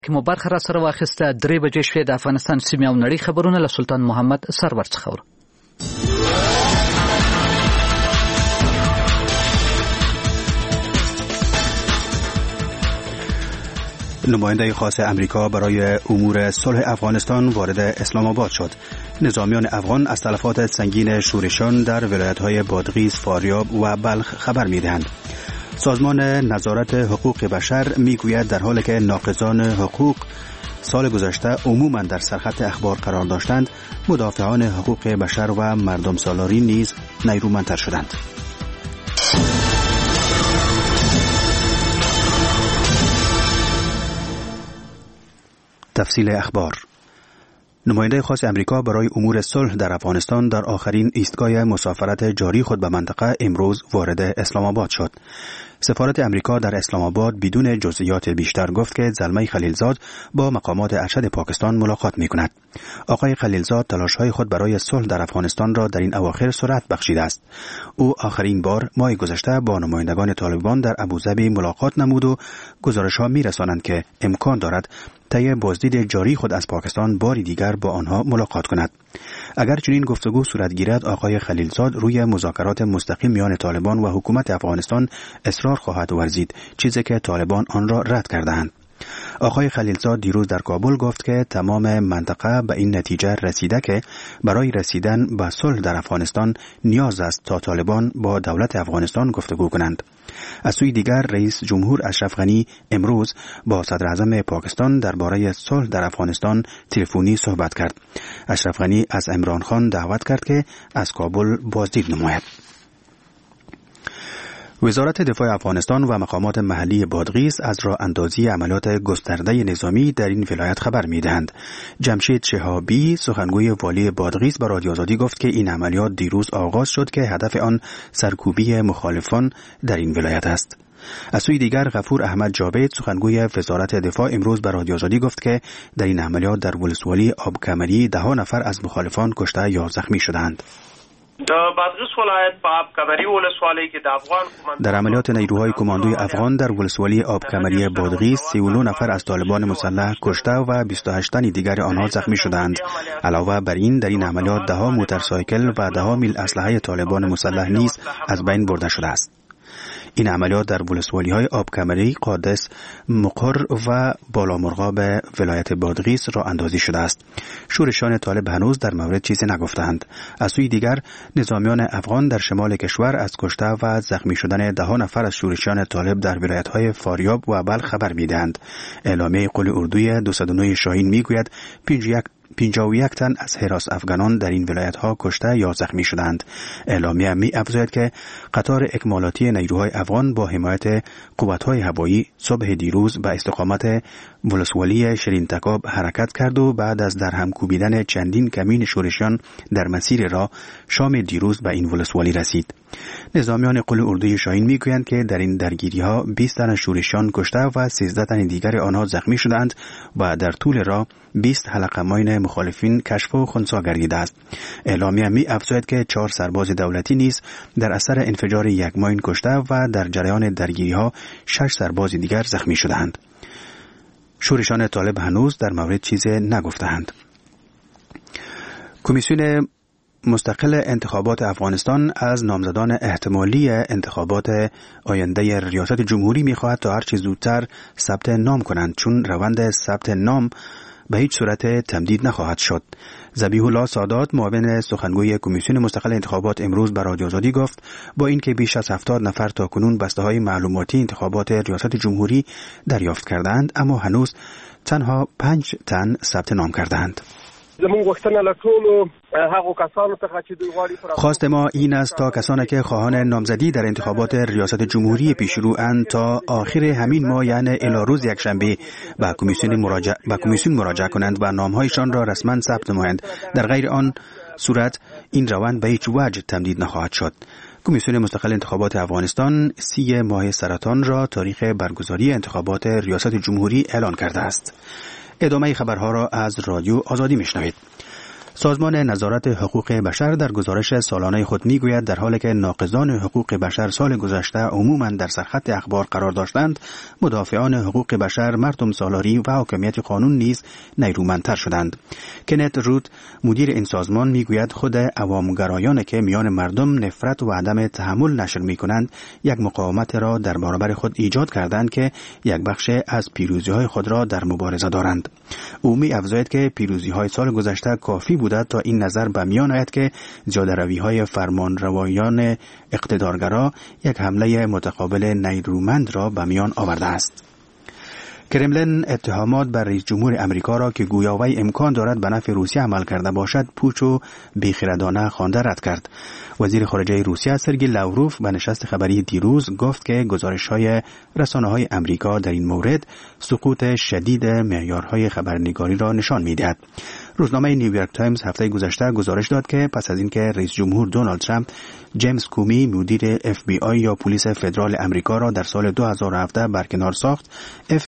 که مو برخه را سره واخیسته 3 بجې شوې. د افغانستان سیمې او نړۍ خبرونه له سلطان محمد سرور څخه اورو. نماینده خاص امریکا برای امور صلح افغانستان وارد اسلام آباد شد. نظامیان افغان از تلفات سنگین شورشان در ولایت‌های بادغیس، فاریاب و بلخ خبر می‌دهند. سازمان نظارت حقوق بشر میگوید در حالی که ناقضان حقوق سال گذشته عموما در سرخط اخبار قرار داشتند، مدافعان حقوق بشر و مردم سالاری نیز نیرومندتر شدند. تفصیل اخبار. نماینده خاص امریکا برای امور صلح در افغانستان در آخرین ایستگاه مسافرت جاری خود به منطقه امروز وارد اسلام آباد شد. سفارت امریکا در اسلام آباد بدون جزئیات بیشتر گفت که زلمه خلیلزاد با مقامات ارشد پاکستان ملاقات می کند. آقای خلیلزاد تلاش‌های خود برای صلح در افغانستان را در این اواخر سرعت بخشیده است. او آخرین بار ماه گذشته با نمایندگان طالبان در ابوظبی ملاقات نمود و گزارش‌ها می‌رسانند که امکان دارد طی بازدید جاری خود از پاکستان باری دیگر با آنها ملاقات کند. اگر چنین گفتگو صورت گیرد، آقای خلیلزاد روی مذاکرات مستقیم میان طالبان و حکومت افغانستان اصرار خواهد ورزید، چیزی که طالبان آن را رد کرده‌اند. آقای خلیلزاد دیروز در کابل گفت که تمام منطقه به این نتیجه رسیده که برای رسیدن به صلح در افغانستان نیاز است تا طالبان با دولت افغانستان گفتگو کنند. از سوی دیگر رئیس جمهور اشرف غنی امروز با صدر اعظم پاکستان درباره صلح در افغانستان تلفنی صحبت کرد. اشرف غنی از عمران خان دعوت کرد که از کابل بازدید نماید. وزارت دفاع افغانستان و مقامات محلی بادغیس از راه اندازی عملیات گسترده نظامی در این ولایت خبر می‌دهند. جمشید شهابی سخنگوی والی بادغیس به رادیو آزادی گفت که این عملیات دیروز آغاز شد که هدف آن سرکوبی مخالفان در این ولایت است. از سوی دیگر غفور احمد جاوید سخنگوی وزارت دفاع امروز به رادیو آزادی گفت که در این عملیات در ولسوالی آبکمری 10 نفر از مخالفان کشته یا زخمی شدند. در عملیات نیروهای کماندوی افغان در ولسوالی آبکمری بادغیس 39 نفر از طالبان مسلح کشته و 28 تن دیگر آنها زخمی شدند. علاوه بر این در این عملیات 10 موتورسایکل و 10 میل اسلحه طالبان مسلح نیز از بین برده شده است. این عملیات در ولسوالی‌های آبکمری، قادس، مقر و بالامرغاب ولایت بادغیس را اندازی شده است. شورشان طالب هنوز در مورد چیزی نگفتند. از سوی دیگر نظامیان افغان در شمال کشور از کشته و زخمی شدن 10 نفر از شورشان طالب در ولایت‌های فاریاب و بلخ خبر می‌دهند. اعلامیه قل اردوی 209 شاهین می‌گوید 51 تن از حراس افغانان در این ولایت‌ها کشته یا زخمی شدند. اعلامیه می‌افزاید که قطار اکمالاتی نیروهای افغان با حمایت قوت‌های هوایی صبح دیروز به استقامت ولسوالی شیرین تکاب حرکت کرد و بعد از درهم کوبیدن چندین کمین شورشیان در مسیر راه شام دیروز به این ولسوالی رسید. نظامیان قل اردوی شاهین می‌گویند که در این درگیری‌ها 20 تن شورشیان کشته و 13 تن دیگر آنها زخمی شدند و در طول راه 20 حلقه ماین مخالفین کشف و خنثی گردیده است. اعلامیه می‌افزاید که 4 سرباز دولتی نیز در اثر انفجار یک ماین کشته و در جریان درگیری‌ها 6 سرباز دیگر زخمی شدند. شورشان طالب هنوز در مورد چیزی نگفتند. کمیسیون مستقل انتخابات افغانستان از نامزدان احتمالی انتخابات آینده ریاست جمهوری می‌خواهد تا هرچه زودتر ثبت نام کنند، چون روند ثبت نام به هیچ صورت تمدید نخواهد شد. ذبیح الله سادات معاون سخنگوی کمیسیون مستقل انتخابات امروز به رادیو آزادی گفت با اینکه بیش از 70 نفر تاکنون بسته‌های معلوماتی انتخابات ریاست جمهوری دریافت کردند، اما هنوز تنها 5 تن ثبت نام کردند. خواست ما این است تا کسانی که خواهان نامزدی در انتخابات ریاست جمهوری پیشرو اند تا آخر همین ماه، یعنی الی روز یکشنبه، به کمیسیون مراجعه کنند و نامهایشان را رسما ثبت نمایند. در غیر آن صورت این روند به هیچ وجه تمدید نخواهد شد. کمیسیون مستقل انتخابات افغانستان 30 ماه سرطان را تاریخ برگزاری انتخابات ریاست جمهوری اعلان کرده است. ادامه خبرها را از رادیو آزادی میشنوید. سازمان نظارت حقوق بشر در گزارش سالانه خود میگوید در حالی که ناقضان حقوق بشر سال گذشته عموماً در سرخط اخبار قرار داشتند، مدافعان حقوق بشر، مردم سالاری و حاکمیت قانون نیز نیرومندتر شدند. کنت روت، مدیر این سازمان، میگوید خود عوامگرایانی که میان مردم نفرت و عدم تحمل نشر میکنند، یک مقاومت را در برابر خود ایجاد کردند که یک بخش از پیروزی‌های خود را در مبارزه دارند. او می‌افزاید که پیروزی‌های سال گذشته کافی بوده تا این نظر به میان آید که زیاده‌روی‌های فرمانروایان اقتدارگرا یک حمله متقابل نیرومند را به میان آورده است. کرملین اتهامات بر رئیس جمهور امریکا را که گویا وی امکان دارد به نفع روسیه عمل کرده باشد پوچ و بیخردانه خوانده رد کرد. وزیر خارجه روسیه سرگئی لاوروف به نشست خبری دیروز گفت که گزارش‌های رسانه‌های امریکا در این مورد سقوط شدید معیارهای خبرنگاری را نشان می‌دهد. روزنامه نیویورک تایمز هفته گذشته گزارش داد که پس از اینکه رئیس جمهور دونالد ترامپ جیمز کومی مدیر FBI یا پلیس فدرال امریکا را در سال 2017 برکنار ساخت،